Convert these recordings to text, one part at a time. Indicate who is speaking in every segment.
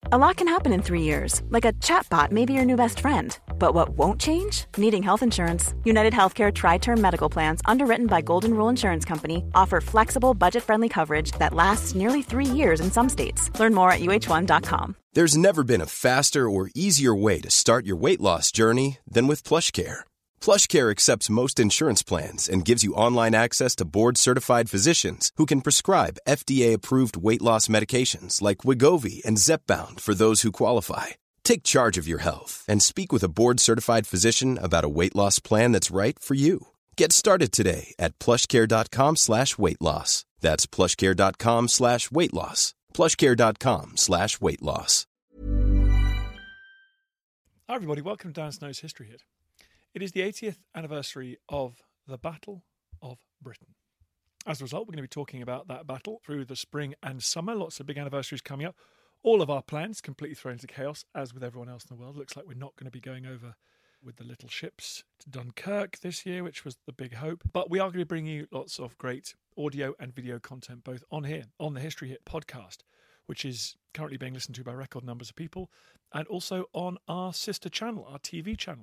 Speaker 1: A lot can happen in 3 years, like a chatbot may be your new best friend. But what won't change? Needing health insurance. United Healthcare Tri-Term Medical Plans, underwritten by Golden Rule Insurance Company, offer flexible, budget-friendly coverage that lasts nearly 3 years in some states. Learn more at uh1.com.
Speaker 2: There's never been a faster or easier way to start your weight loss journey than with PlushCare. PlushCare accepts most insurance plans and gives you online access to board-certified physicians who can prescribe FDA-approved weight loss medications like Wegovy and Zepbound for those who qualify. Take charge of your health and speak with a board-certified physician about a weight loss plan that's right for you. Get started today at plushcare.com/weight loss. That's plushcare.com/weight loss. plushcare.com/weight loss.
Speaker 3: Hi everybody, welcome to Dan Snow's History Hit. It is the 80th anniversary of the Battle of Britain. As a result, we're going to be talking about that battle through the spring and summer. Lots of big anniversaries coming up. All of our plans completely thrown into chaos, as with everyone else in the world. Looks like we're not going to be going over with the little ships to Dunkirk this year, which was the big hope. But we are going to be bringing you lots of great audio and video content, both on here, on the History Hit podcast, which is currently being listened to by record numbers of people, and also on our sister channel, our TV channel,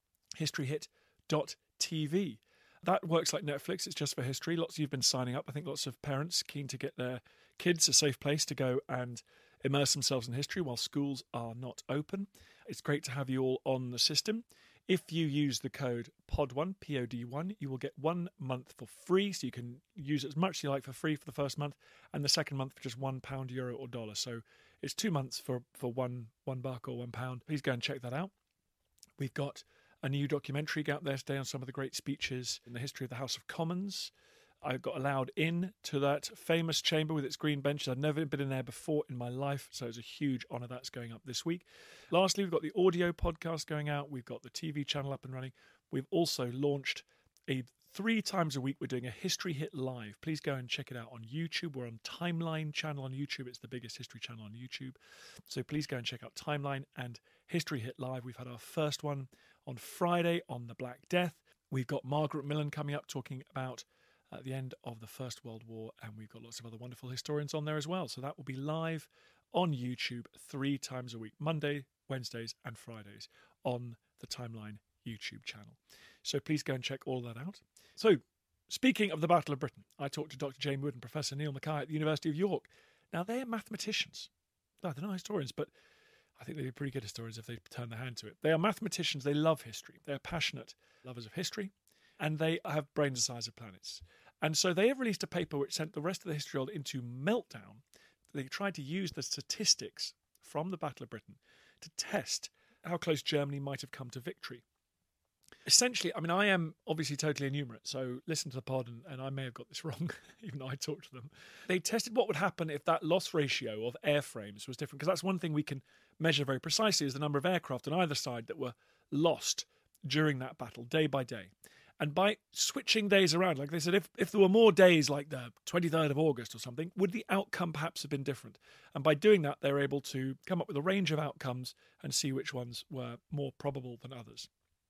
Speaker 3: historyhit.tv. That works like Netflix. It's just for history. Lots of you have been signing up. I think lots of parents keen to get their kids a safe place to go and immerse themselves in history while schools are not open. It's great to have you all on the system. If you use the code POD1, POD1, you will get 1 month for free, so you can use as much as you like for free for the first month, and the second month for just £1, euro, or dollar. So it's 2 months for $1 or £1. Please go and check that out. We've got a new documentary out there today on some of the great speeches in the history of the House of Commons. I got allowed in to that famous chamber with its green benches. I'd never been in there before in my life, so it's a huge honour that's going up this week. Lastly, we've got the audio podcast going out. We've got the TV channel up and running. We've also launched 3 times a week we're doing a History Hit Live. Please go and check it out on YouTube. We're on Timeline channel on YouTube. It's the biggest history channel on YouTube. So please go and check out Timeline and History Hit Live. We've had our first one on Friday on the Black Death. We've got Margaret Millen coming up talking about the end of the First World War, and we've got lots of other wonderful historians on there as well. So that will be live on YouTube 3 times a week, Monday, Wednesdays and Fridays on the Timeline YouTube channel. So please go and check all that out. So speaking of the Battle of Britain, I talked to Dr. Jamie Wood and Professor Neil Mackay at the University of York. Now, they're mathematicians. No, they're not historians, but I think they'd be pretty good historians if they turn their hand to it. They are mathematicians. They love history. They're passionate lovers of history, and they have brains the size of planets. And so they have released a paper which sent the rest of the history world into meltdown. They tried to use the statistics from the Battle of Britain to test how close Germany might have come to victory. Essentially, I mean, I am obviously totally enumerate, so listen to the pod, and I may have got this wrong, even though I talked to them. They tested what would happen if that loss ratio of airframes was different, because that's one thing we can measure very precisely is the number of aircraft on either side that were lost during that battle, day by day. And by switching days around, like they said, if there were more days like the 23rd of August or something, would the outcome perhaps have been different? And by doing that, they were able to come up with a range of outcomes and see which ones were more probable than others.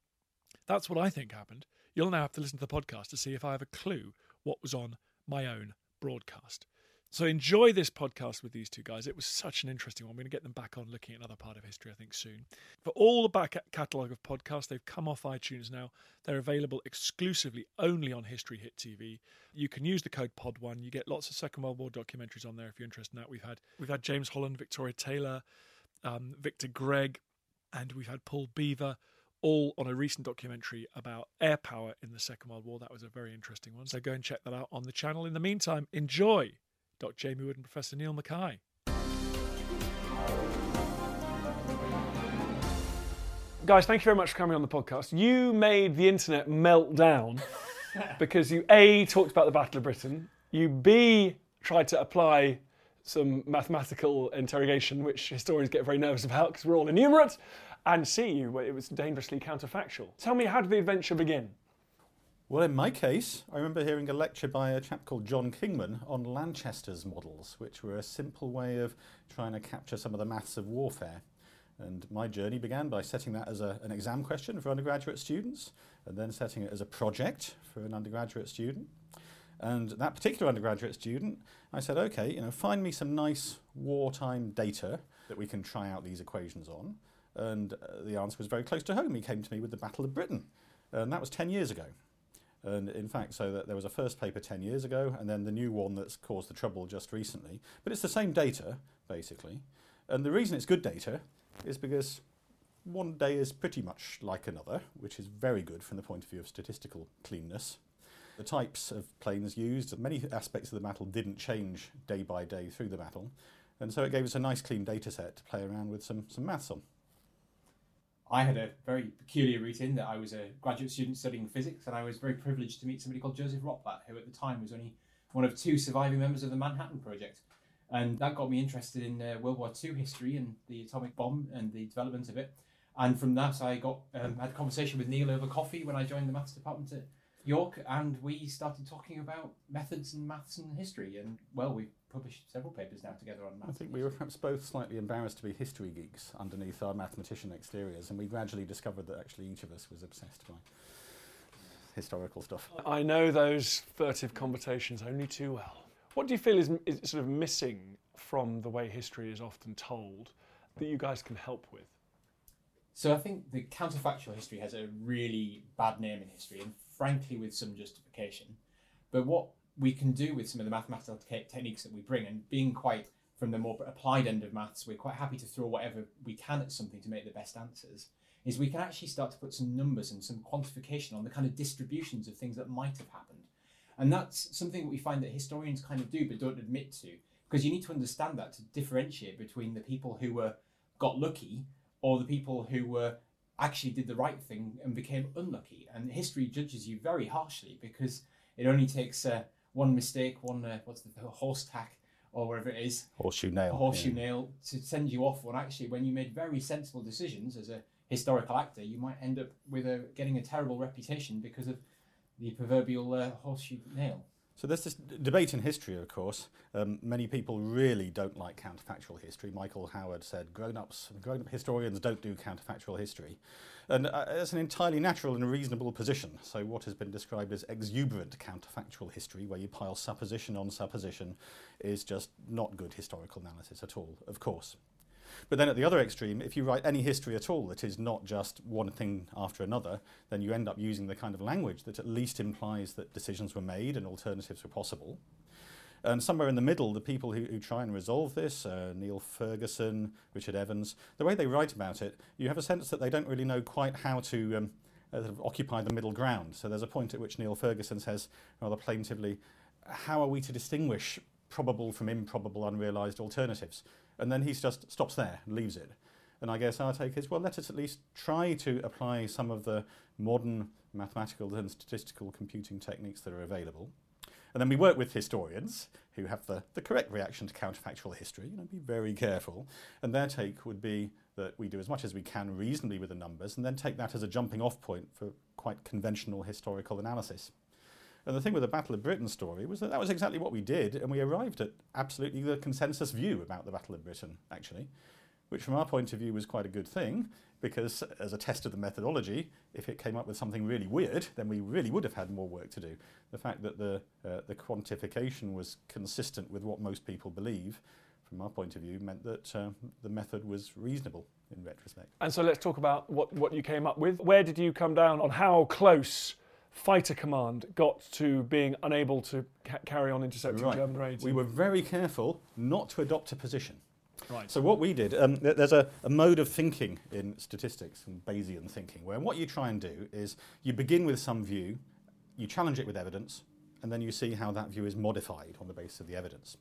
Speaker 3: That's what I think happened. You'll now have to listen to the podcast to see if I have a clue what was on my own broadcast. So enjoy this podcast with these two guys. It was such an interesting one. I'm going to get them back on looking at another part of history, I think, soon. For all the back catalogue of podcasts, they've come off iTunes now. They're available exclusively only on History Hit TV. You can use the code POD1. You get lots of Second World War documentaries on there if you're interested in that. We've had James Holland, Victoria Taylor, Victor Gregg, and we've had Paul Beaver, all on a recent documentary about air power in the Second World War. That was a very interesting one. So go and check that out on the channel. In the meantime, enjoy Dr. Jamie Wood and Professor Neil Mackay. Guys, thank you very much for coming on the podcast. You made the internet melt down because you A, talked about the Battle of Britain, you B, tried to apply some mathematical interrogation, which historians get very nervous about because we're all enumerate, and C, it was dangerously counterfactual. Tell me, how did the adventure begin?
Speaker 4: Well, in my case, I remember hearing a lecture by a chap called John Kingman on Lanchester's models, which were a simple way of trying to capture some of the maths of warfare. And my journey began by setting that as an exam question for undergraduate students, and then setting it as a project for an undergraduate student. And that particular undergraduate student, I said, okay, find me some nice wartime data that we can try out these equations on? And the answer was very close to home. He came to me with the Battle of Britain, and that was 10 years ago. And in fact, so that there was a first paper 10 years ago, and then the new one that's caused the trouble just recently. But it's the same data, basically. And the reason it's good data is because one day is pretty much like another, which is very good from the point of view of statistical cleanness. The types of planes used, many aspects of the battle didn't change day by day through the battle. And so it gave us a nice clean data set to play around with some maths on.
Speaker 5: I had a very peculiar route in that I was a graduate student studying physics, and I was very privileged to meet somebody called Joseph Rotblat, who at the time was only one of 2 surviving members of the Manhattan Project. And that got me interested in World War II history and the atomic bomb and the development of it. And from that, I had a conversation with Neil over coffee when I joined the maths department at York, and we started talking about methods and maths and history. And, well, we've published several papers now together on maths.
Speaker 4: I think we were perhaps both slightly embarrassed to be history geeks underneath our mathematician exteriors, and we gradually discovered that actually each of us was obsessed by historical stuff.
Speaker 3: I know those furtive conversations only too well. What do you feel is sort of missing from the way history is often told that you guys can help with?
Speaker 5: So I think the counterfactual history has a really bad name in history, and frankly with some justification. But what we can do with some of the mathematical techniques that we bring, and being quite from the more applied end of maths, we're quite happy to throw whatever we can at something to make the best answers, is we can actually start to put some numbers and some quantification on the kind of distributions of things that might have happened. And that's something that we find that historians kind of do but don't admit to, because you need to understand that to differentiate between the people who got lucky or the people who actually did the right thing and became unlucky. And history judges you very harshly because it only takes one mistake, what's the horse tack or whatever it is,
Speaker 4: horseshoe nail
Speaker 5: to send you off. When actually, when you made very sensible decisions as a historical actor, you might end up with getting a terrible reputation because of the proverbial horseshoe nail.
Speaker 4: So there's this debate in history, of course. Many people really don't like counterfactual history. Michael Howard said grown-up historians don't do counterfactual history. And it's an entirely natural and reasonable position. So what has been described as exuberant counterfactual history, where you pile supposition on supposition, is just not good historical analysis at all, of course. But then at the other extreme, if you write any history at all that is not just one thing after another, then you end up using the kind of language that at least implies that decisions were made and alternatives were possible. And somewhere in the middle, the people who try and resolve this, Neil Ferguson, Richard Evans, the way they write about it, you have a sense that they don't really know quite how to sort of occupy the middle ground. So there's a point at which Neil Ferguson says, rather plaintively, how are we to distinguish probable from improbable unrealised alternatives? And then he just stops there and leaves it. And I guess our take is, well, let us at least try to apply some of the modern mathematical and statistical computing techniques that are available. And then we work with historians who have the correct reaction to counterfactual history, be very careful. And their take would be that we do as much as we can reasonably with the numbers and then take that as a jumping off point for quite conventional historical analysis. And the thing with the Battle of Britain story was that was exactly what we did, and we arrived at absolutely the consensus view about the Battle of Britain, actually, which from our point of view was quite a good thing, because as a test of the methodology, if it came up with something really weird, then we really would have had more work to do. The fact that the quantification was consistent with what most people believe, from our point of view, meant that the method was reasonable in retrospect.
Speaker 3: And so let's talk about what you came up with. Where did you come down on how close Fighter Command got to being unable to carry on intercepting German raids?
Speaker 4: We were very careful not to adopt a position.
Speaker 3: Right.
Speaker 4: So what we did, there's a mode of thinking in statistics and Bayesian thinking, where what you try and do is you begin with some view, you challenge it with evidence, and then you see how that view is modified on the basis of the evidence.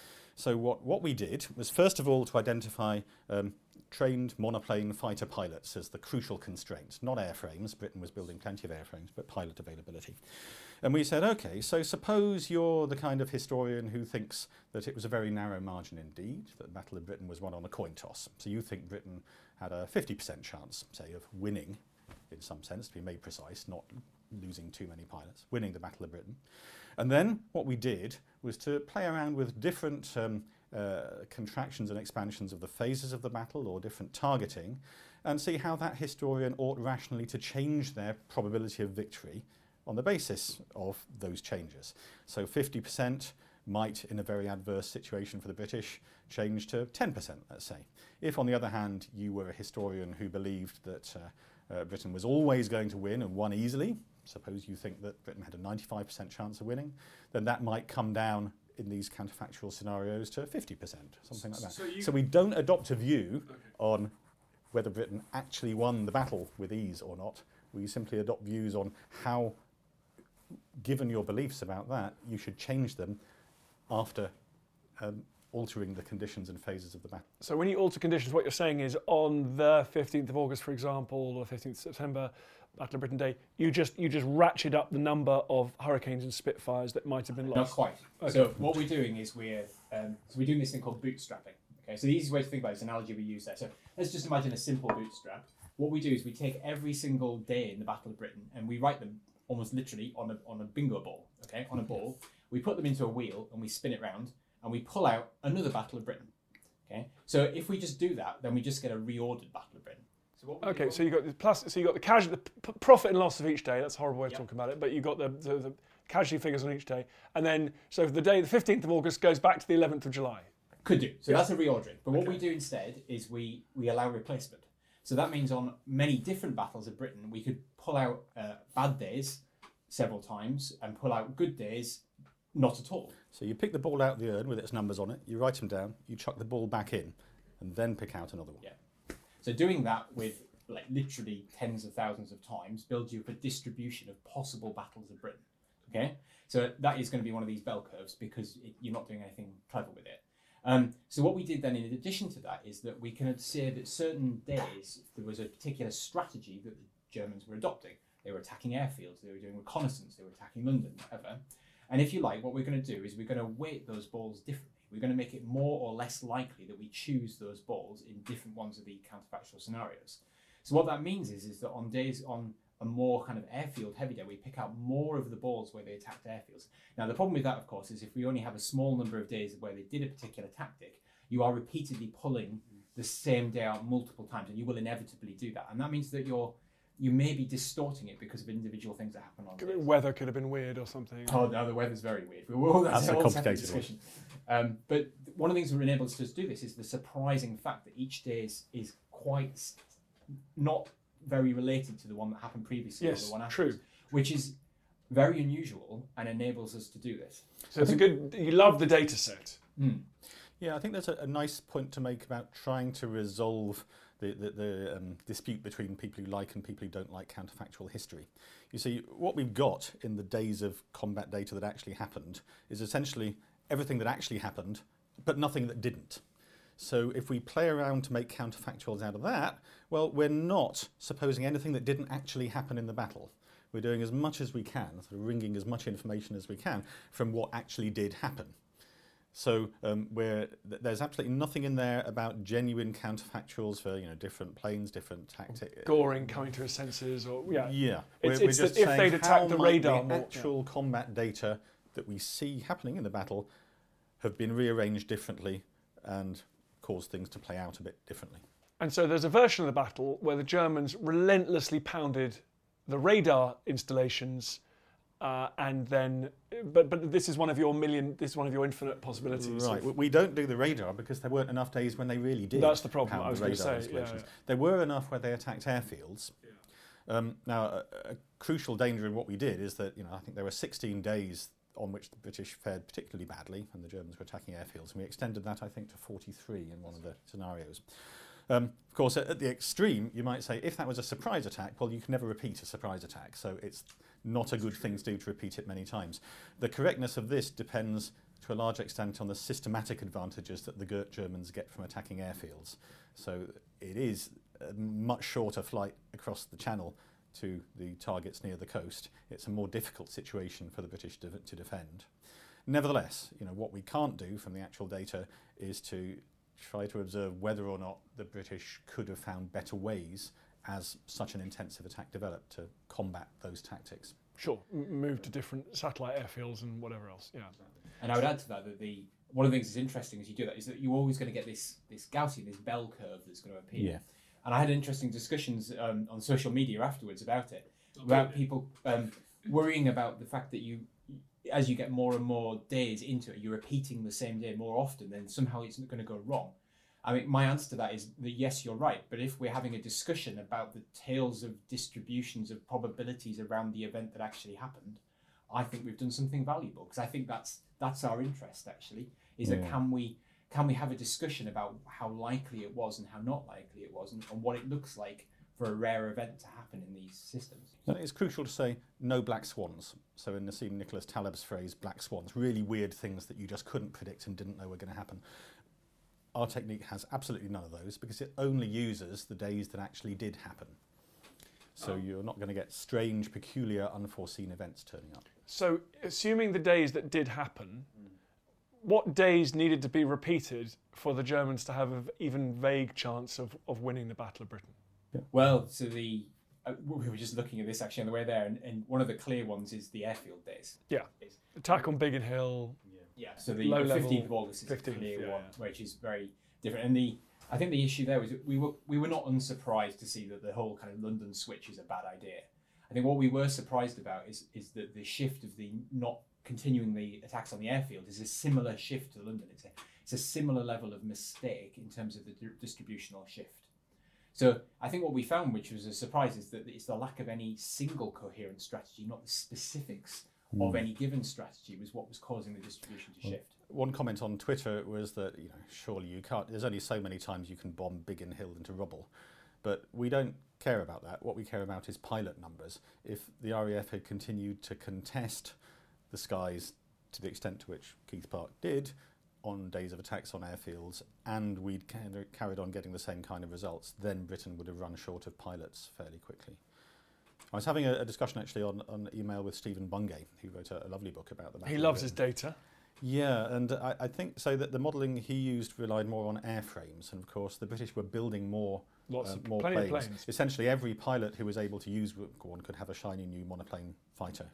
Speaker 4: So what we did was first of all to identify trained monoplane fighter pilots as the crucial constraint, not airframes. Britain was building plenty of airframes, but pilot availability. And we said, okay, so suppose you're the kind of historian who thinks that it was a very narrow margin indeed, that the Battle of Britain was won on a coin toss. So you think Britain had a 50% chance, say, of winning, in some sense, to be made precise, not losing too many pilots, winning the Battle of Britain. And then what we did was to play around with different contractions and expansions of the phases of the battle or different targeting and see how that historian ought rationally to change their probability of victory on the basis of those changes. So 50% might, in a very adverse situation for the British, change to 10%, let's say. If, on the other hand, you were a historian who believed that Britain was always going to win and won easily, suppose you think that Britain had a 95% chance of winning, then that might come down in these counterfactual scenarios to 50%, something like that. So we don't adopt a view on whether Britain actually won the battle with ease or not. We simply adopt views on how, given your beliefs about that, you should change them after altering the conditions and phases of the battle.
Speaker 3: So when you alter conditions, what you're saying is on the 15th of August, for example, or 15th of September, Battle of Britain Day, you just ratchet up the number of Hurricanes and Spitfires that might have been lost.
Speaker 5: Not quite. Okay. So what we're doing is we're doing this thing called bootstrapping. Okay. So the easiest way to think about it is an analogy we use there. So let's just imagine a simple bootstrap. What we do is we take every single day in the Battle of Britain and we write them almost literally on a bingo ball. Okay, on a ball. We put them into a wheel and we spin it round and we pull out another Battle of Britain. Okay. So if we just do that, then we just get a reordered Battle of Britain.
Speaker 3: Okay, so you got the profit and loss of each day. That's a horrible way of talking about it, but you got the casualty figures on each day, and then so the 15th of August goes back to the 11th of July.
Speaker 5: Could do. So that's a reordering. But what we do instead is we allow replacement. So that means on many different battles of Britain, we could pull out bad days several times and pull out good days not at all.
Speaker 4: So you pick the ball out of the urn with its numbers on it, you write them down, you chuck the ball back in, and then pick out another one.
Speaker 5: Yeah. So doing that with like literally tens of thousands of times builds you up a distribution of possible battles of Britain. Okay, so that is going to be one of these bell curves because you're not doing anything clever with it. So what we did then, in addition to that, is that we can say that certain days there was a particular strategy that the Germans were adopting. They were attacking airfields, they were doing reconnaissance, they were attacking London, whatever. And if you like, what we're going to do is we're going to weight those balls differently. We're going to make it more or less likely that we choose those balls in different ones of the counterfactual scenarios. So what that means is that on days on a more kind of airfield heavy day, we pick out more of the balls where they attacked airfields. Now the problem with that, of course, is if we only have a small number of days where they did a particular tactic, you are repeatedly pulling the same day out multiple times, and you will inevitably do that. And that means that you may be distorting it because of individual things that happen on days.
Speaker 3: Weather could have been weird or something.
Speaker 5: Oh no, the weather's very weird.
Speaker 4: That's a complicated
Speaker 5: discussion. But one of the things that enables us to do this is the surprising fact that each day is quite not very related to the one that happened previously or the one after.
Speaker 3: True.
Speaker 5: Which is very unusual and enables us to do this.
Speaker 3: So you love the data set.
Speaker 5: Mm.
Speaker 4: Yeah, I think there's a nice point to make about trying to resolve the dispute between people who like and people who don't like counterfactual history. You see, what we've got in the days of combat data that actually happened is essentially everything that actually happened, but nothing that didn't. So if we play around to make counterfactuals out of that, well, we're not supposing anything that didn't actually happen in the battle. We're doing as much as we can, sort of wringing as much information as we can from what actually did happen. So there's absolutely nothing in there about genuine counterfactuals for different planes, different tactics.
Speaker 3: Goring coming to his senses, or
Speaker 4: yeah.
Speaker 3: It's
Speaker 4: we're just
Speaker 3: if they'd attacked the radar,
Speaker 4: the actual combat data that we see happening in the battle have been rearranged differently and caused things to play out a bit differently.
Speaker 3: And so there's a version of the battle where the Germans relentlessly pounded the radar installations. And then, but this is one of your infinite possibilities.
Speaker 4: Right, we don't do the radar because there weren't enough days when they really did.
Speaker 3: That's the problem.
Speaker 4: Pound
Speaker 3: I was
Speaker 4: the
Speaker 3: going to
Speaker 4: radar
Speaker 3: say.
Speaker 4: installations. There were enough where they attacked airfields. Yeah. Now, a crucial danger in what we did is that I think there were 16 days on which the British fared particularly badly, and the Germans were attacking airfields, and we extended that, I think, to 43 in one of the scenarios. Of course, at the extreme, you might say, if that was a surprise attack, well, you can never repeat a surprise attack, so it's not a good thing to do to repeat it many times. The correctness of this depends, to a large extent, on the systematic advantages that the Germans get from attacking airfields. So it is a much shorter flight across the channel to the targets near the coast. It's a more difficult situation for the British to defend. Nevertheless, what we can't do from the actual data is to try to observe whether or not the British could have found better ways as such an intensive attack developed to combat those tactics.
Speaker 3: Sure, move to different satellite airfields and whatever else, yeah.
Speaker 5: And I would add to that one of the things that's interesting as you do that is that you're always going to get this Gaussian, this bell curve that's going to appear.
Speaker 4: Yeah.
Speaker 5: And I had interesting discussions on social media afterwards about it, about people worrying about the fact that as you get more and more days into it, you're repeating the same day more often, then somehow it's not going to go wrong. I mean, my answer to that is that yes, you're right. But if we're having a discussion about the tails of distributions of probabilities around the event that actually happened, I think we've done something valuable, because I think that's our interest actually, is that can we have a discussion about how likely it was and how not likely it was, and what it looks like for a rare event to happen in these systems.
Speaker 4: I think it's crucial to say no black swans. So in Nassim Nicholas Taleb's phrase, black swans, really weird things that you just couldn't predict and didn't know were going to happen. Our technique has absolutely none of those, because it only uses the days that actually did happen. So you're not going to get strange, peculiar, unforeseen events turning up.
Speaker 3: So assuming the days that did happen, what days needed to be repeated for the Germans to have an even vague chance of winning the Battle of Britain?
Speaker 5: Well, so we were just looking at this actually on the way there, and one of the clear ones is the airfield days.
Speaker 3: Yeah. Attack on Biggin Hill.
Speaker 5: Yeah, so the
Speaker 3: Low level,
Speaker 5: 15th of August is 15th, a clear one, which is very different. And I think the issue there was that we were not unsurprised to see that the whole kind of London switch is a bad idea. I think what we were surprised about is that the shift of the not continuing the attacks on the airfield is a similar shift to London. It's a similar level of mistake in terms of the distributional shift. So I think what we found, which was a surprise, is that it's the lack of any single coherent strategy, not the specifics of any given strategy, was what was causing the distribution to shift.
Speaker 4: One comment on Twitter was that, surely you can't, there's only so many times you can bomb Biggin Hill into rubble. But we don't care about that. What we care about is pilot numbers. If the RAF had continued to contest the skies to the extent to which Keith Park did on days of attacks on airfields, and we'd carried on getting the same kind of results, then Britain would have run short of pilots fairly quickly. I was having a discussion actually on email with Stephen Bungay, who wrote a lovely book about the Battle.
Speaker 3: He loves his data.
Speaker 4: Yeah, and I think so that the modelling he used relied more on airframes, and of course the British were building more planes. Essentially every pilot who was able to use one could have a shiny new monoplane fighter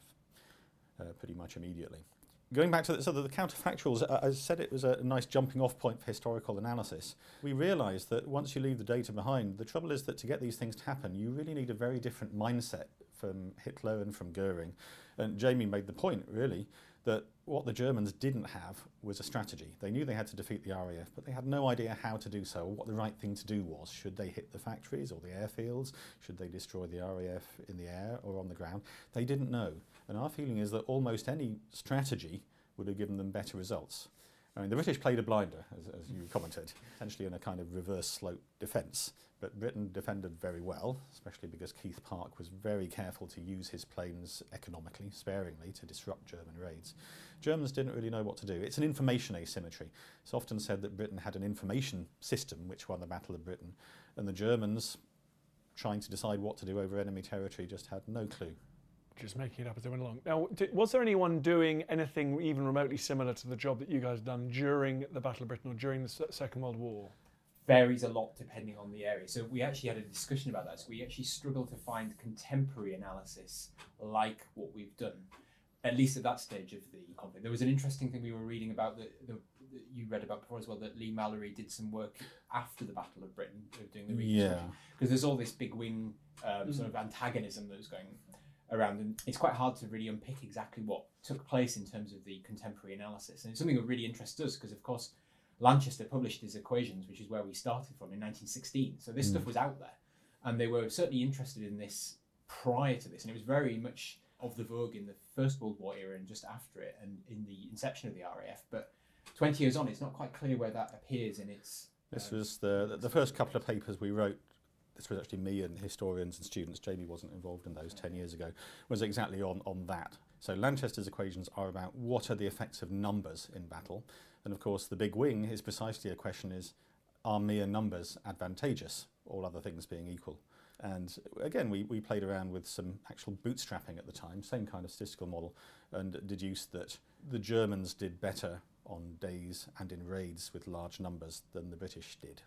Speaker 4: pretty much immediately. Going back to the counterfactuals, I said it was a nice jumping off point for historical analysis. We realised that once you leave the data behind, the trouble is that to get these things to happen, you really need a very different mindset from Hitler and from Goering. And Jamie made the point, really, that what the Germans didn't have was a strategy. They knew they had to defeat the RAF, but they had no idea how to do so, or what the right thing to do was. Should they hit the factories or the airfields? Should they destroy the RAF in the air or on the ground? They didn't know. And our feeling is that almost any strategy would have given them better results. I mean, the British played a blinder, as you commented, essentially in a kind of reverse slope defence. But Britain defended very well, especially because Keith Park was very careful to use his planes economically, sparingly, to disrupt German raids. Germans didn't really know what to do. It's an information asymmetry. It's often said that Britain had an information system which won the Battle of Britain, and the Germans, trying to decide what to do over enemy territory, just had no clue.
Speaker 3: Just making it up as they went along. Now, was there anyone doing anything even remotely similar to the job that you guys had done during the Battle of Britain or during the Second World War?
Speaker 5: Varies a lot depending on the area. So we actually had a discussion about that. So we actually struggled to find contemporary analysis like what we've done, at least at that stage of the conflict. There was an interesting thing we were reading about that you read about before as well, that Lee Mallory did some work after the Battle of Britain doing the reconstruction. Because there's all this big wing sort of antagonism that was going around, and it's quite hard to really unpick exactly what took place in terms of the contemporary analysis. And it's something that really interests us because, of course, Lanchester published his equations, which is where we started from, in 1916. So this stuff was out there, and they were certainly interested in this prior to this, and it was very much of the vogue in the First World War era and just after it, and in the inception of the RAF. But 20 years on, it's not quite clear where that appears in its...
Speaker 4: This was the first couple of papers we wrote. This was actually me and historians and students. Jamie wasn't involved in those 10 years ago. Was exactly on that. So Lanchester's equations are about what are the effects of numbers in battle. And of course, the big wing is precisely a question is, are mere numbers advantageous, all other things being equal? And again, we played around with some actual bootstrapping at the time, same kind of statistical model, and deduced that the Germans did better on days and in raids with large numbers than the British did.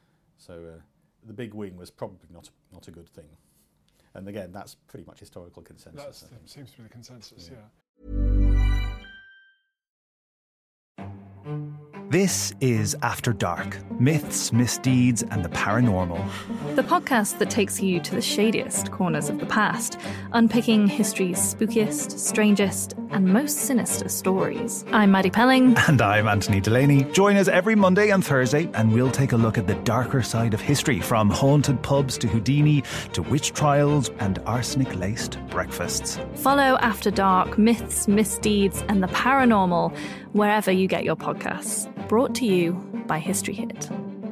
Speaker 4: So the big wing was probably not a good thing. And again, that's pretty much historical consensus.
Speaker 3: That seems to be the consensus, yeah.
Speaker 6: This is After Dark, myths, misdeeds, and the paranormal.
Speaker 7: The podcast that takes you to the shadiest corners of the past, unpicking history's spookiest, strangest, and most sinister stories. I'm Maddie Pelling.
Speaker 6: And I'm Anthony Delaney. Join us every Monday and Thursday, and we'll take a look at the darker side of history, from haunted pubs to Houdini, to witch trials and arsenic-laced breakfasts.
Speaker 7: Follow After Dark, myths, misdeeds, and the paranormal wherever you get your podcasts. Brought to you by History Hit.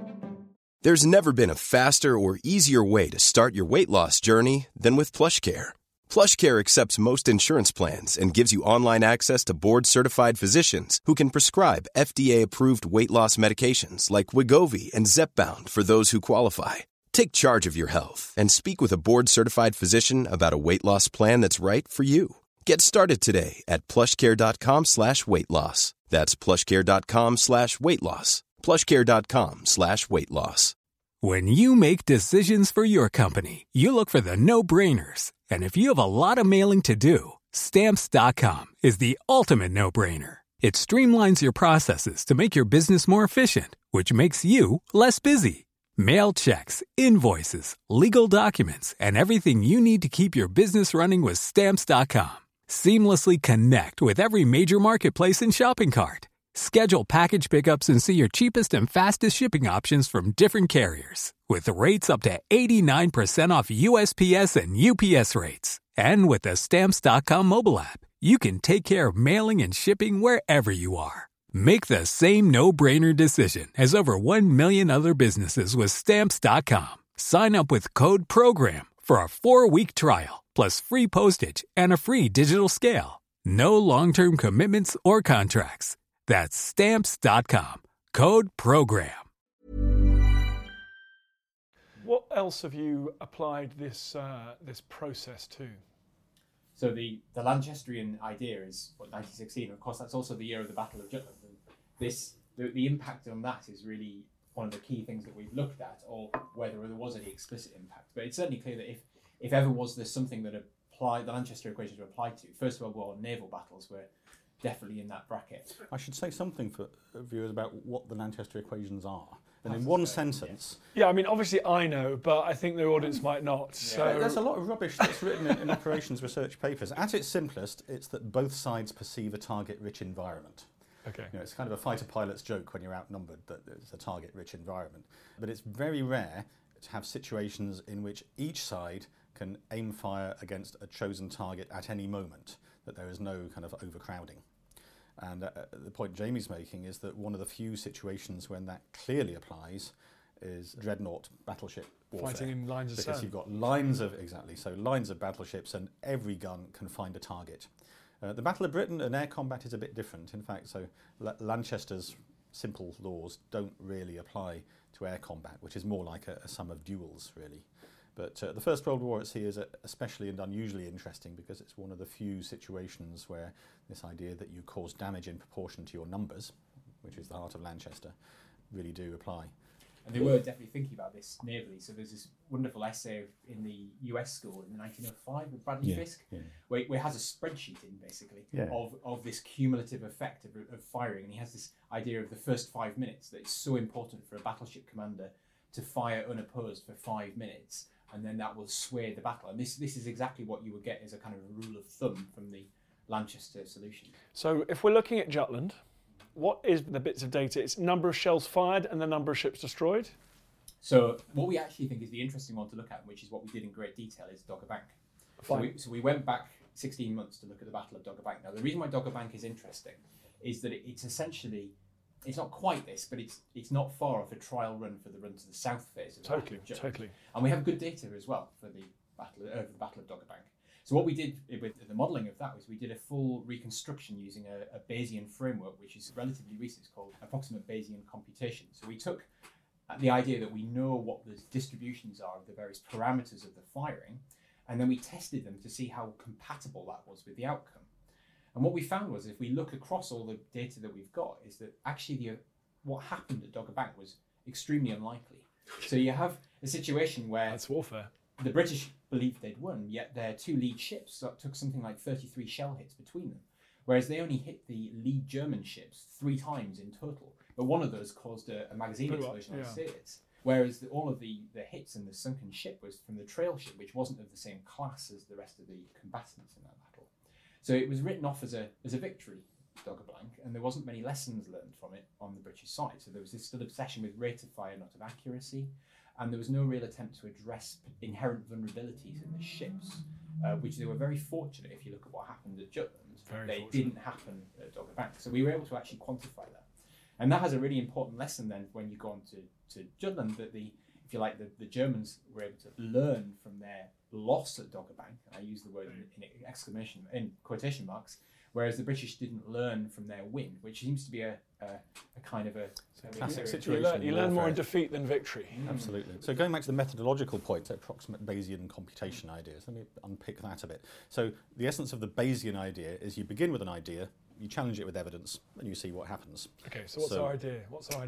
Speaker 2: There's never been a faster or easier way to start your weight loss journey than with PlushCare. PlushCare accepts most insurance plans and gives you online access to board-certified physicians who can prescribe FDA-approved weight loss medications like Wegovy and Zepbound for those who qualify. Take charge of your health and speak with a board-certified physician about a weight loss plan that's right for you. Get started today at plushcare.com/weight loss. That's plushcare.com/weight loss. plushcare.com/weight loss.
Speaker 8: When you make decisions for your company, you look for the no-brainers. And if you have a lot of mailing to do, Stamps.com is the ultimate no-brainer. It streamlines your processes to make your business more efficient, which makes you less busy. Mail checks, invoices, legal documents, and everything you need to keep your business running with Stamps.com. Seamlessly connect with every major marketplace and shopping cart. Schedule package pickups and see your cheapest and fastest shipping options from different carriers, with rates up to 89% off USPS and UPS rates. And with the Stamps.com mobile app, you can take care of mailing and shipping wherever you are. Make the same no-brainer decision as over 1 million other businesses with Stamps.com. Sign up with code PROGRAM for a 4-week trial, plus free postage and a free digital scale. No long-term commitments or contracts. That's Stamps.com. Code PROGRAM.
Speaker 3: What else have you applied this process to?
Speaker 5: So the Lanchesterian idea is 1916. Of course, that's also the year of the Battle of Jutland. The impact on that is really one of the key things that we've looked at, or whether there was any explicit impact. But it's certainly clear that if ever was there something that the Lanchester equations were applied to, First World War naval battles were definitely in that bracket.
Speaker 4: I should say something for viewers about what the Lanchester equations are. And in one sentence...
Speaker 3: Yeah, I mean, obviously I know, but I think the audience might not. So
Speaker 4: there's a lot of rubbish that's written in operations research papers. At its simplest, it's that both sides perceive a target-rich environment.
Speaker 3: Okay.
Speaker 4: It's kind of a fighter pilot's joke when you're outnumbered that it's a target-rich environment. But it's very rare to have situations in which each side can aim fire against a chosen target at any moment, that there is no kind of overcrowding. And the point Jamie's making is that one of the few situations when that clearly applies is dreadnought battleship warfare.
Speaker 3: Fighting in lines of
Speaker 4: because
Speaker 3: sound.
Speaker 4: you've got lines of battleships and every gun can find a target. The Battle of Britain and air combat is a bit different. In fact, so Lanchester's simple laws don't really apply to air combat, which is more like a sum of duels, really. But the First World War at sea is especially and unusually interesting because it's one of the few situations where this idea that you cause damage in proportion to your numbers, which is the heart of Lanchester, really do apply.
Speaker 5: And they were definitely thinking about this navally. So there's this wonderful essay in the US school in 1905 with Bradley Fisk, where it has a spreadsheet in, basically, of this cumulative effect of firing. And he has this idea of the first 5 minutes, that it's so important for a battleship commander to fire unopposed for 5 minutes, and then that will sway the battle. And this is exactly what you would get as a kind of a rule of thumb from the Lanchester solution.
Speaker 3: So if we're looking at Jutland, what is the bits of data? It's number of shells fired and the number of ships destroyed?
Speaker 5: So what we actually think is the interesting one to look at, which is what we did in great detail, is Dogger Bank. So we went back 16 months to look at the Battle of Dogger Bank. Now, the reason why Dogger Bank is interesting is that it's essentially, it's not quite this, but it's not far off a trial run for the run to the south phase of the Battle of Jutland.
Speaker 3: Totally.
Speaker 5: And we have good data as well for the Battle of Dogger Bank. So what we did with the modelling of that was we did a full reconstruction using a Bayesian framework, which is relatively recent. It's called approximate Bayesian computation. So we took the idea that we know what the distributions are of the various parameters of the firing, and then we tested them to see how compatible that was with the outcome. And what we found was, if we look across all the data that we've got, is that actually what happened at Dogger Bank was extremely unlikely. So you have a situation where
Speaker 3: that's warfare.
Speaker 5: The British believed they'd won, yet their two lead ships took something like 33 shell hits between them, whereas they only hit the lead German ships 3 times in total, but one of those caused a magazine explosion on the States. Whereas all of the hits in the sunken ship was from the trail ship, which wasn't of the same class as the rest of the combatants in that battle. So it was written off as a victory, Dogger Bank, and there wasn't many lessons learned from it on the British side. So there was this still obsession with rate of fire, not of accuracy, and there was no real attempt to address inherent vulnerabilities in the ships, which they were very fortunate. If you look at what happened at Jutland, didn't happen at Dogger Bank. So we were able to actually quantify that. And that has a really important lesson then when you go on to Jutland, that if you like, the Germans were able to learn from their loss at Dogger Bank. I use the word in quotation marks, whereas the British didn't learn from their win, which seems to be a kind of a
Speaker 4: classic situation.
Speaker 3: You learn more in defeat than victory.
Speaker 4: Absolutely. So going back to the methodological point, approximate Bayesian computation ideas, let me unpick that a bit. So the essence of the Bayesian idea is you begin with an idea, you challenge it with evidence, and you see what happens.
Speaker 3: Okay, so what's our idea?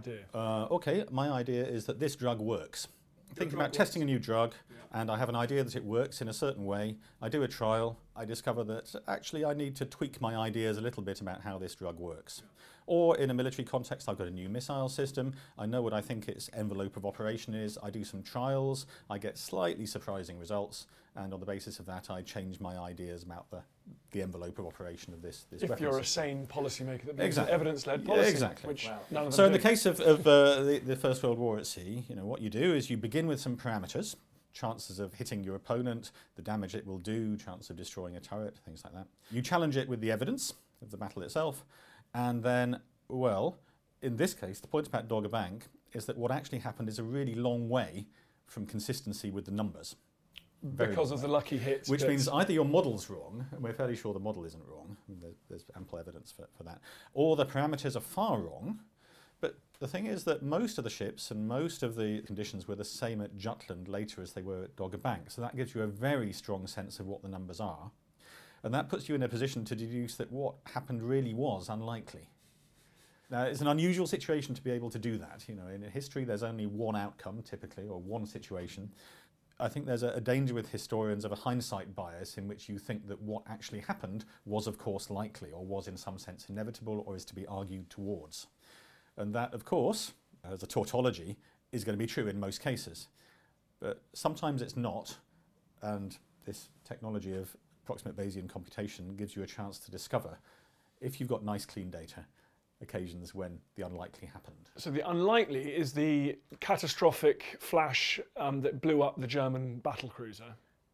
Speaker 4: Okay, my idea is that this drug works. Thinking about testing a new drug, and I have an idea that it works in a certain way. I do a trial, I discover that actually I need to tweak my ideas a little bit about how this drug works. Or in a military context, I've got a new missile system, I know what I think its envelope of operation is, I do some trials, I get slightly surprising results, and on the basis of that I change my ideas about the envelope of operation of this
Speaker 3: if you're a sane policymaker that makes evidence-led policy.
Speaker 4: Yeah, exactly.
Speaker 3: Which none of them
Speaker 4: so in
Speaker 3: do.
Speaker 4: the case of the First World War at sea, what you do is you begin with some parameters, chances of hitting your opponent, the damage it will do, chance of destroying a turret, things like that. You challenge it with the evidence of the battle itself, and then, well, in this case, the point about Dogger Bank is that what actually happened is a really long way from consistency with the numbers.
Speaker 3: Because of the lucky hits.
Speaker 4: Which means either your model's wrong, and we're fairly sure the model isn't wrong, there's ample evidence for that, or the parameters are far wrong. But the thing is that most of the ships and most of the conditions were the same at Jutland later as they were at Dogger Bank. So that gives you a very strong sense of what the numbers are. And that puts you in a position to deduce that what happened really was unlikely. Now, it's an unusual situation to be able to do that. In history, there's only one outcome, typically, or one situation. I think there's a danger with historians of a hindsight bias in which you think that what actually happened was, of course, likely, or was in some sense inevitable, or is to be argued towards. And that, of course, as a tautology, is going to be true in most cases. But sometimes it's not, and this technology of approximate Bayesian computation gives you a chance to discover, if you've got nice clean data, occasions when the unlikely happened.
Speaker 3: So the unlikely is the catastrophic flash that blew up the German battlecruiser,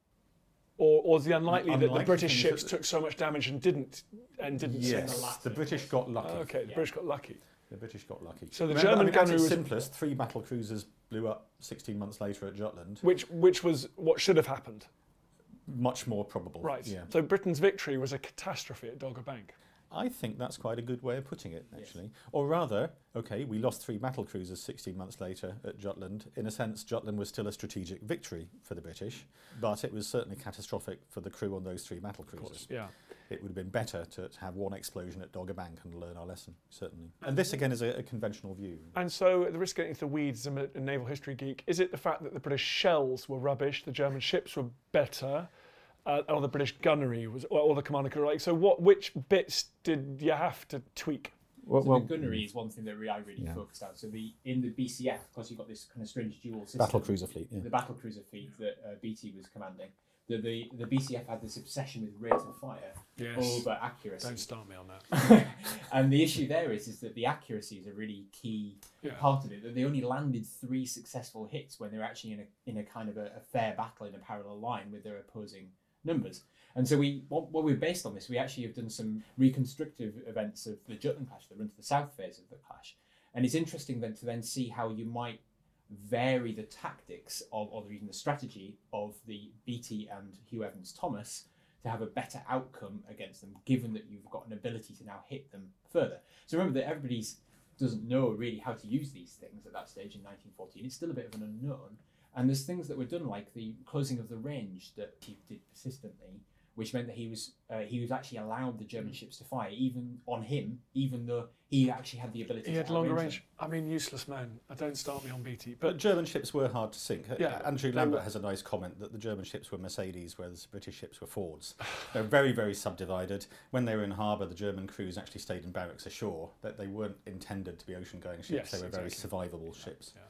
Speaker 3: or is the unlikely that the British ships took so much damage and didn't sink?
Speaker 4: Yes, the British got lucky.
Speaker 3: Okay, the British got lucky.
Speaker 4: The British got lucky.
Speaker 3: So the German gunnery was
Speaker 4: simplest. 3 battle cruisers blew up 16 months later at Jutland,
Speaker 3: which was what should have happened.
Speaker 4: Much more probable.
Speaker 3: Right.
Speaker 4: Yeah.
Speaker 3: So Britain's victory was a catastrophe at Dogger Bank.
Speaker 4: I think that's quite a good way of putting it, actually. Yes. Or rather, okay, we lost 3 battle cruisers 16 months later at Jutland. In a sense, Jutland was still a strategic victory for the British, but it was certainly catastrophic for the crew on those 3 battle cruisers.
Speaker 3: Of course, yeah.
Speaker 4: It would have been better to have one explosion at Dogger Bank and learn our lesson, certainly. And this, again, is a conventional view.
Speaker 3: And so, at the risk of getting into the weeds, I'm a naval history geek, is it the fact that the British shells were rubbish, the German ships were better, or the British gunnery was, or the commander could like? So, which bits did you have to tweak?
Speaker 5: Well, the gunnery is one thing that I really focused on. So in the BCF, of course, you've got this kind of strange dual system.
Speaker 4: Battlecruiser fleet. Yeah.
Speaker 5: The battlecruiser fleet that BT was commanding. The BCF had this obsession with rate of fire over accuracy.
Speaker 3: Don't start me on that.
Speaker 5: And the issue there is that the accuracy is a really key part of it. That they only landed 3 successful hits when they were actually in a kind of a fair battle in a parallel line with their opposing numbers. And so what we've based on this, we actually have done some reconstructive events of the Jutland clash, the run to the south phase of the clash. And it's interesting then to see how you might vary the tactics or even the strategy of the BT and Hugh Evans Thomas to have a better outcome against them, given that you've got an ability to now hit them further. So remember that everybody doesn't know really how to use these things at that stage in 1914. It's still a bit of an unknown. And there's things that were done, like the closing of the range that he did persistently, which meant that he was actually allowed the German ships to fire even on him, even though he actually had the ability.
Speaker 3: He
Speaker 5: to
Speaker 3: had longer range.
Speaker 5: them.
Speaker 3: I mean, useless man. Don't start me on BT.
Speaker 4: But German ships were hard to sink.
Speaker 3: Yeah,
Speaker 4: Andrew Lambert has a nice comment that the German ships were Mercedes, whereas the British ships were Fords. They're very, very subdivided. When they were in harbour, the German crews actually stayed in barracks ashore. That they weren't intended to be ocean-going ships.
Speaker 3: Yes,
Speaker 4: they were very
Speaker 3: exactly.
Speaker 4: survivable ships.
Speaker 3: Yeah.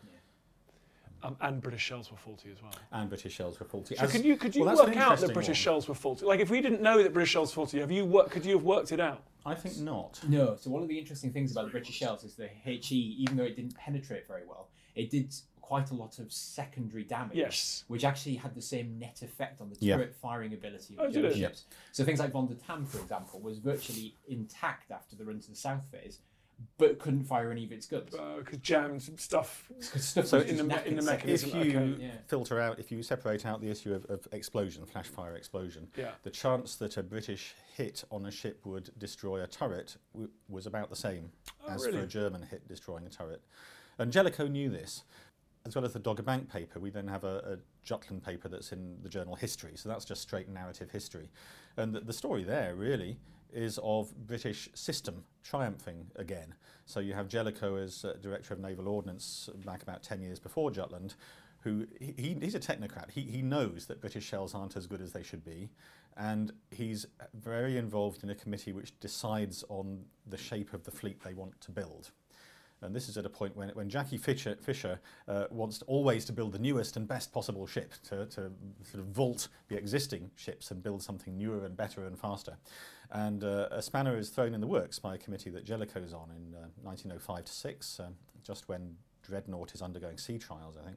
Speaker 3: And British shells were faulty as well.
Speaker 4: And British shells were faulty.
Speaker 3: So could you
Speaker 4: well,
Speaker 3: work out that British shells were faulty? Like, if we didn't know that British shells were faulty, could you have worked it out?
Speaker 4: I think not.
Speaker 5: No. So one of the interesting things about the British shells is the HE, even though it didn't penetrate very well, it did quite a lot of secondary damage.
Speaker 3: Yes.
Speaker 5: Which actually had the same net effect on the
Speaker 4: Yeah.
Speaker 5: turret firing ability of the German
Speaker 3: did it?
Speaker 5: ships. So things like Von der Tam, for example, was virtually intact after the run to the south phase, but couldn't fire any of its guns.
Speaker 3: Because jams and stuff.
Speaker 5: Stuff
Speaker 3: So
Speaker 5: was
Speaker 3: in
Speaker 5: just
Speaker 3: the
Speaker 5: knackered
Speaker 3: mechanism,
Speaker 5: secondary.
Speaker 4: If you
Speaker 3: okay.
Speaker 4: if you separate out the issue of explosion, flash fire explosion,
Speaker 3: Yeah.
Speaker 4: the chance that a British hit on a ship would destroy a turret was about the same as
Speaker 3: really?
Speaker 4: for a German hit destroying a turret. And Jellicoe knew this. As well as the Dogger Bank paper, we then have a Jutland paper that's in the journal History, so that's just straight narrative history. And the story there, really, is of British system triumphing again. So you have Jellicoe as Director of Naval Ordnance back about 10 years before Jutland, who he's a technocrat. He knows that British shells aren't as good as they should be, and he's very involved in a committee which decides on the shape of the fleet they want to build. And this is at a point when Jackie Fisher wants always to build the newest and best possible ship, to sort of vault the existing ships and build something newer and better and faster. And a spanner is thrown in the works by a committee that Jellicoe's on in 1905-6, just when Dreadnought is undergoing sea trials, I think.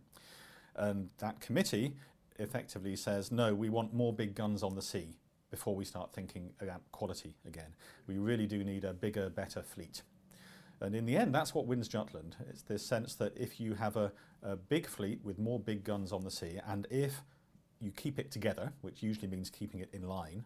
Speaker 4: And that committee effectively says, no, we want more big guns on the sea before we start thinking about quality again. We really do need a bigger, better fleet. And in the end, that's what wins Jutland. It's this sense that if you have a big fleet with more big guns on the sea, and if you keep it together, which usually means keeping it in line,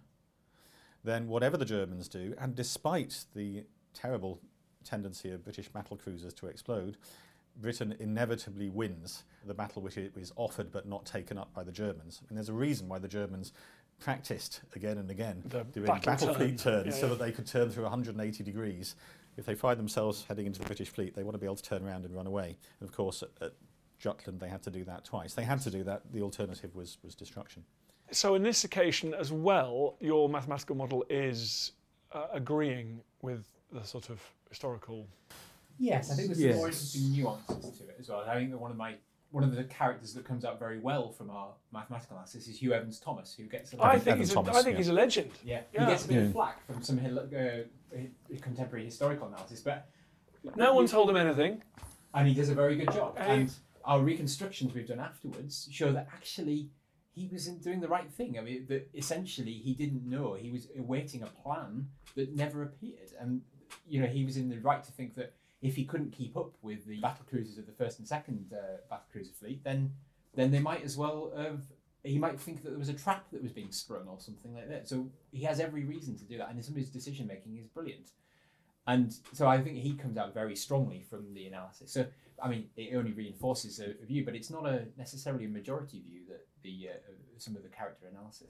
Speaker 4: then whatever the Germans do, and despite the terrible tendency of British battle cruisers to explode, Britain inevitably wins the battle which it was offered but not taken up by the Germans. And there's a reason why the Germans practiced again and again doing battle fleet turns so that they could turn through 180 degrees. If they find themselves heading into the British fleet, they want to be able to turn around and run away. And of course, at Jutland, they had to do that twice. They had to do that. The alternative was destruction.
Speaker 3: So in this occasion as well, your mathematical model is agreeing with the sort of historical...
Speaker 5: Yes, I think there's some more interesting nuances to it as well. I think that one of the characters that comes out very well from our mathematical analysis is Hugh Evans Thomas, who gets
Speaker 3: I think he's a legend.
Speaker 5: Yeah, he gets a bit of flack from some contemporary historical analysis, but
Speaker 3: no one told him anything,
Speaker 5: and he does a very good job. And our reconstructions we've done afterwards show that actually he was doing the right thing. I mean, that essentially he didn't know, he was awaiting a plan that never appeared, and he was in the right to think that if he couldn't keep up with the battle cruisers of the first and second battle cruiser fleet, then they might as well have. He might think that there was a trap that was being sprung or something like that. So he has every reason to do that, and some of his decision making is brilliant. And so I think he comes out very strongly from the analysis. So I mean, it only reinforces a view, but it's not necessarily a majority view that some of the character analysis.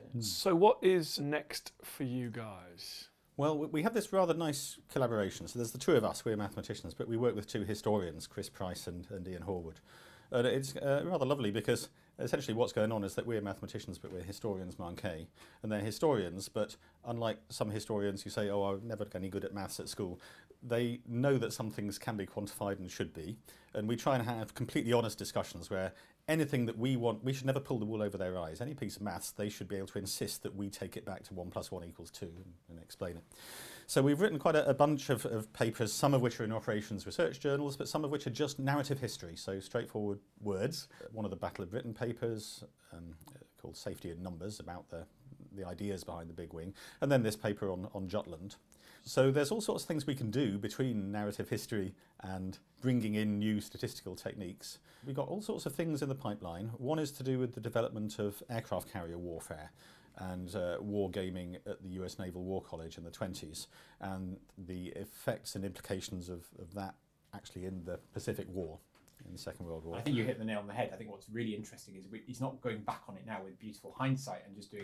Speaker 3: So what is next for you guys?
Speaker 4: Well, we have this rather nice collaboration. So there's the two of us, we're mathematicians, but we work with two historians, Chris Price and Ian Horwood. And it's rather lovely because essentially what's going on is that we're mathematicians, but we're historians manqués. And they're historians, but unlike some historians who say, oh, I'm never any good at maths at school, they know that some things can be quantified and should be. And we try and have completely honest discussions where anything that we want, we should never pull the wool over their eyes. Any piece of maths, they should be able to insist that we take it back to 1 + 1 = 2 and explain it. So we've written quite a bunch of papers, some of which are in operations research journals, but some of which are just narrative history, so straightforward words. One of the Battle of Britain papers called Safety in Numbers, about the ideas behind the big wing, and then this paper on Jutland. So there's all sorts of things we can do between narrative history and bringing in new statistical techniques. We've got all sorts of things in the pipeline. One is to do with the development of aircraft carrier warfare and war gaming at the US Naval War College in the 20s, and the effects and implications of that actually in the Pacific War, in the Second World War.
Speaker 5: I think you hit the nail on the head. I think what's really interesting is he's not going back on it now with beautiful hindsight and just doing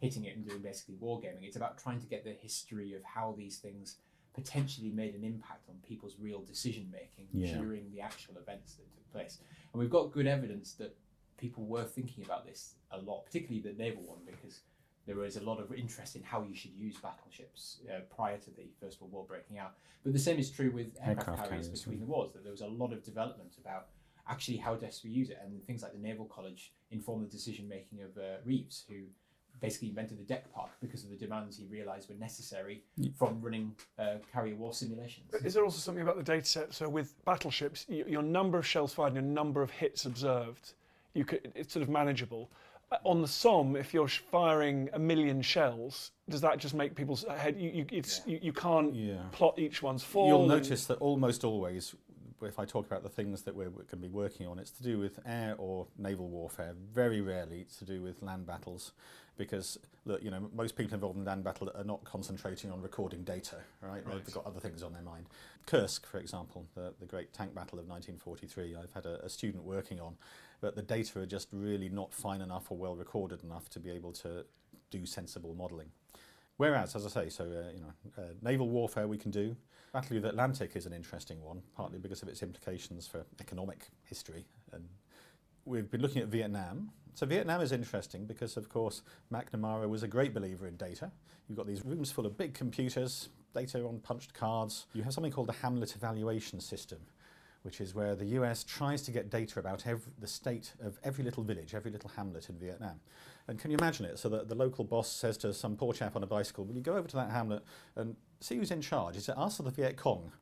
Speaker 5: hitting it and doing basically wargaming. It's about trying to get the history of how these things potentially made an impact on people's real decision making during the actual events that took place. And we've got good evidence that people were thinking about this a lot, particularly the naval one, because there was a lot of interest in how you should use battleships prior to the First World War breaking out. But the same is true with aircraft carriers between the wars, that there was a lot of development about actually how best we use it. And things like the Naval College informed the decision making of Reeves, who basically invented the deck park because of the demands he realised were necessary from running carrier war simulations.
Speaker 3: Is there also something about the data set? So with battleships, your number of shells fired and your number of hits observed, it's sort of manageable. On the Somme, if you're firing 1 million shells, does that just make people's head? You can't plot each one's fall.
Speaker 4: You'll notice that almost always, if I talk about the things that we're going to be working on, it's to do with air or naval warfare. Very rarely it's to do with land battles, because look, most people involved in land battle are not concentrating on recording data, right? They've got other things on their mind. Kursk, for example, the great tank battle of 1943, I've had a student working on, but the data are just really not fine enough or well recorded enough to be able to do sensible modelling. Whereas, as I say, naval warfare we can do. Battle of the Atlantic is an interesting one, partly because of its implications for economic history. And we've been looking at Vietnam. So Vietnam is interesting because, of course, McNamara was a great believer in data. You've got these rooms full of big computers, data on punched cards. You have something called the Hamlet Evaluation System, which is where the US tries to get data about the state of every little village, every little hamlet in Vietnam. And can you imagine it? So that the local boss says to some poor chap on a bicycle, will you go over to that hamlet and see who's in charge? Is it us or the Viet Cong?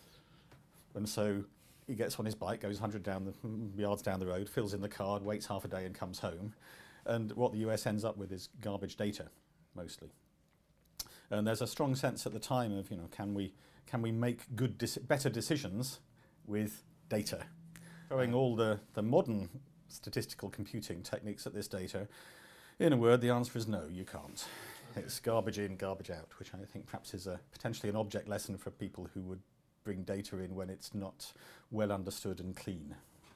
Speaker 4: And so he gets on his bike, goes 100 yards down the road, fills in the card, waits half a day and comes home. And what the US ends up with is garbage data, mostly. And there's a strong sense at the time of, can we make better decisions with data? Throwing all the modern statistical computing techniques at this data, in a word, the answer is no, you can't. It's garbage in, garbage out, which I think perhaps is potentially an object lesson for people who would bring data in when it's not well understood and clean.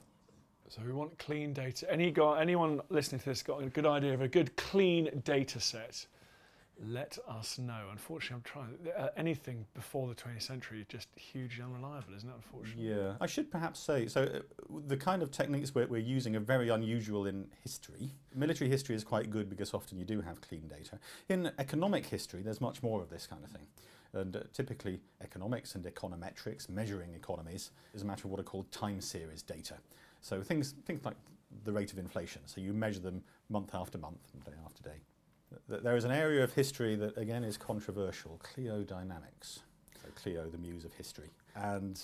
Speaker 3: So we want clean data. Anyone listening to this got a good idea of a good clean data set? Let us know. Unfortunately, I'm trying. Anything before the 20th century is just hugely unreliable, isn't it, unfortunately? Yeah.
Speaker 4: I should perhaps say, the kind of techniques we're using are very unusual in history. Military history is quite good because often you do have clean data. In economic history, there's much more of this kind of thing. And typically, economics and econometrics, measuring economies, is a matter of what are called time series data. So things like the rate of inflation. So you measure them month after month, day after day. There is an area of history that, again, is controversial, cliodynamics. So Clio, the muse of history. And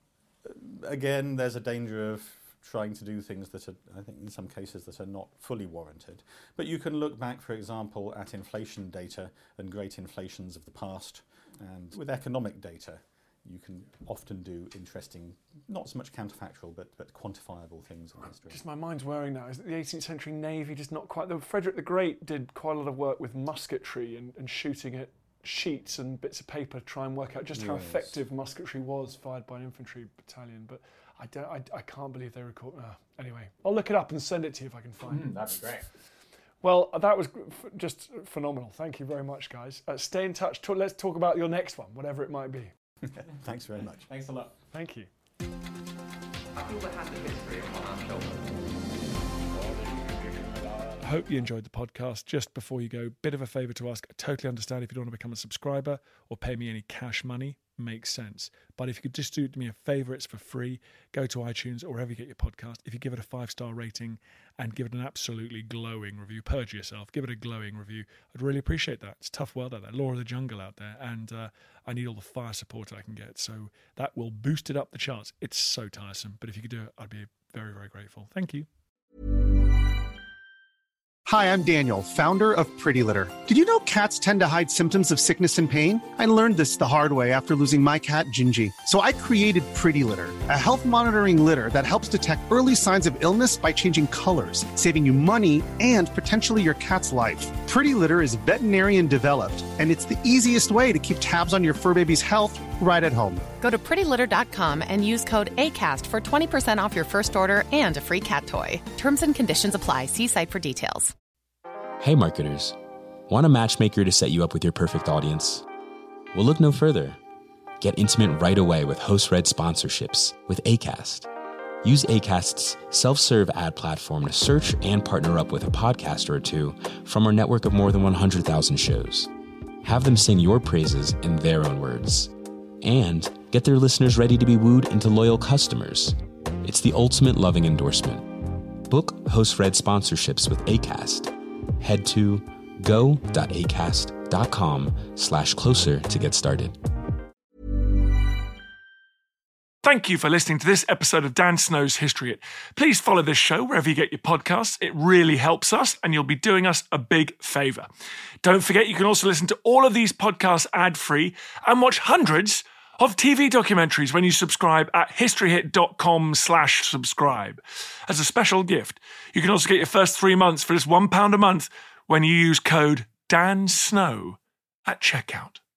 Speaker 4: again, there's a danger of trying to do things that are, I think, in some cases that are not fully warranted. But you can look back, for example, at inflation data and great inflations of the past. And with economic data, you can often do interesting, not so much counterfactual, but quantifiable things in history.
Speaker 3: Just my mind's whirring now. Is the 18th century Navy just not quite... Frederick the Great did quite a lot of work with musketry and shooting at sheets and bits of paper to try and work out just how effective musketry was fired by an infantry battalion. But I can't believe they record... anyway, I'll look it up and send it to you if I can find it.
Speaker 5: That'd be great.
Speaker 3: Well, that was just phenomenal. Thank you very much, guys. Stay in touch. Let's talk about your next one, whatever it might be.
Speaker 4: Thanks very much.
Speaker 5: Thanks a lot.
Speaker 3: Thank you.
Speaker 9: I feel the hand of history upon our shoulders.
Speaker 3: I hope you enjoyed the podcast. Just before you go, bit of a favour to ask. I totally understand if you don't want to become a subscriber or pay me any cash money. Makes sense. But if you could just do me a favour, it's for free. Go to iTunes or wherever you get your podcast. If you give it a 5-star rating and give it an absolutely glowing review, purge yourself, give it a glowing review. I'd really appreciate that. It's a tough world out there, law of the jungle out there, and I need all the fire support I can get. So that will boost it up the charts. It's so tiresome. But if you could do it, I'd be very, very grateful. Thank you.
Speaker 10: Hi, I'm Daniel, founder of Pretty Litter. Did you know cats tend to hide symptoms of sickness and pain? I learned this the hard way after losing my cat, Gingy. So I created Pretty Litter, a health monitoring litter that helps detect early signs of illness by changing colors, saving you money and potentially your cat's life. Pretty Litter is veterinarian developed, and it's the easiest way to keep tabs on your fur baby's health right at home.
Speaker 11: Go to prettylitter.com and use code ACAST for 20% off your first order and a free cat toy. Terms and conditions apply. See site for details.
Speaker 12: Hey marketers, Want a matchmaker to set you up with your perfect audience? Well, look no further. Get intimate right away with host-read sponsorships with Acast. Use Acast's self-serve ad platform to search and partner up with a podcaster or two from our network of more than 100,000 shows. Have them sing your praises in their own words. And get their listeners ready to be wooed into loyal customers. It's the ultimate loving endorsement. Book host-read sponsorships with Acast. Head to go.acast.com/closer to get started.
Speaker 3: Thank you for listening to this episode of Dan Snow's History Hit. Please follow this show wherever you get your podcasts. It really helps us, and you'll be doing us a big favour. Don't forget, you can also listen to all of these podcasts ad-free and watch hundreds of TV documentaries when you subscribe at historyhit.com/subscribe. As a special gift, you can also get your first 3 months for just £1 a month when you use code DANSNOW at checkout.